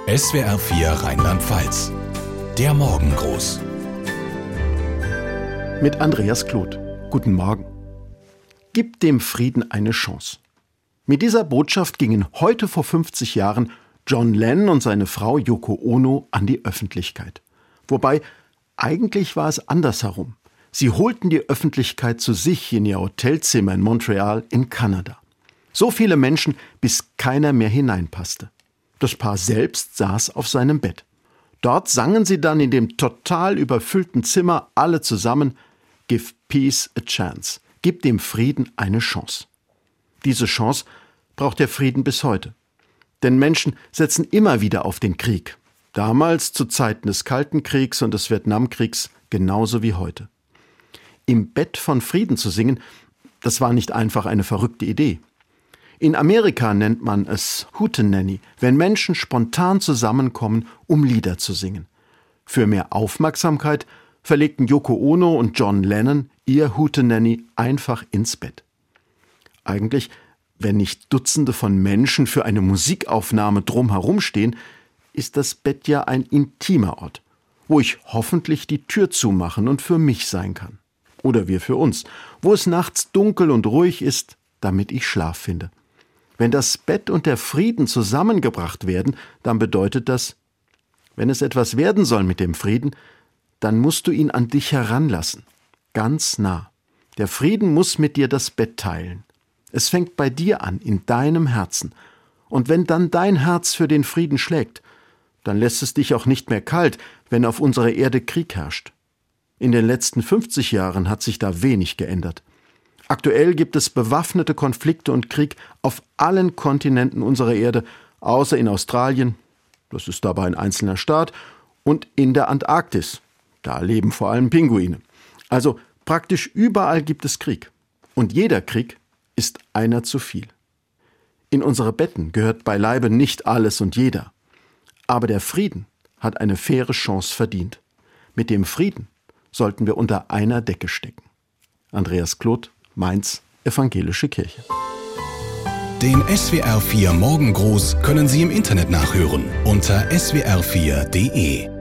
SWR 4 Rheinland-Pfalz. Der Morgengruß. Mit Andreas Kloth. Guten Morgen. Gib dem Frieden eine Chance. Mit dieser Botschaft gingen heute vor 50 Jahren John Lennon und seine Frau Yoko Ono an die Öffentlichkeit. Wobei, eigentlich war es andersherum. Sie holten die Öffentlichkeit zu sich in ihr Hotelzimmer in Montreal in Kanada. So viele Menschen, bis keiner mehr hineinpasste. Das Paar selbst saß auf seinem Bett. Dort sangen sie dann in dem total überfüllten Zimmer alle zusammen Give Peace a Chance. Gib dem Frieden eine Chance. Diese Chance braucht der Frieden bis heute. Denn Menschen setzen immer wieder auf den Krieg. Damals zu Zeiten des Kalten Kriegs und des Vietnamkriegs genauso wie heute. Im Bett von Frieden zu singen, das war nicht einfach eine verrückte Idee. In Amerika nennt man es Hootenanny, wenn Menschen spontan zusammenkommen, um Lieder zu singen. Für mehr Aufmerksamkeit verlegten Yoko Ono und John Lennon ihr Hootenanny einfach ins Bett. Eigentlich, wenn nicht Dutzende von Menschen für eine Musikaufnahme drumherum stehen, ist das Bett ja ein intimer Ort, wo ich hoffentlich die Tür zumachen und für mich sein kann. Oder wir für uns, wo es nachts dunkel und ruhig ist, damit ich Schlaf finde. Wenn das Bett und der Frieden zusammengebracht werden, dann bedeutet das, wenn es etwas werden soll mit dem Frieden, dann musst du ihn an dich heranlassen, ganz nah. Der Frieden muss mit dir das Bett teilen. Es fängt bei dir an, in deinem Herzen. Und wenn dann dein Herz für den Frieden schlägt, dann lässt es dich auch nicht mehr kalt, wenn auf unserer Erde Krieg herrscht. In den letzten 50 Jahren hat sich da wenig geändert. Aktuell gibt es bewaffnete Konflikte und Krieg auf allen Kontinenten unserer Erde, außer in Australien, das ist dabei ein einzelner Staat, und in der Antarktis, da leben vor allem Pinguine. Also praktisch überall gibt es Krieg. Und jeder Krieg ist einer zu viel. In unsere Betten gehört beileibe nicht alles und jeder. Aber der Frieden hat eine faire Chance verdient. Mit dem Frieden sollten wir unter einer Decke stecken. Andreas Kloth, Mainz, Evangelische Kirche. Den SWR 4 Morgengruß können Sie im Internet nachhören unter swr4.de.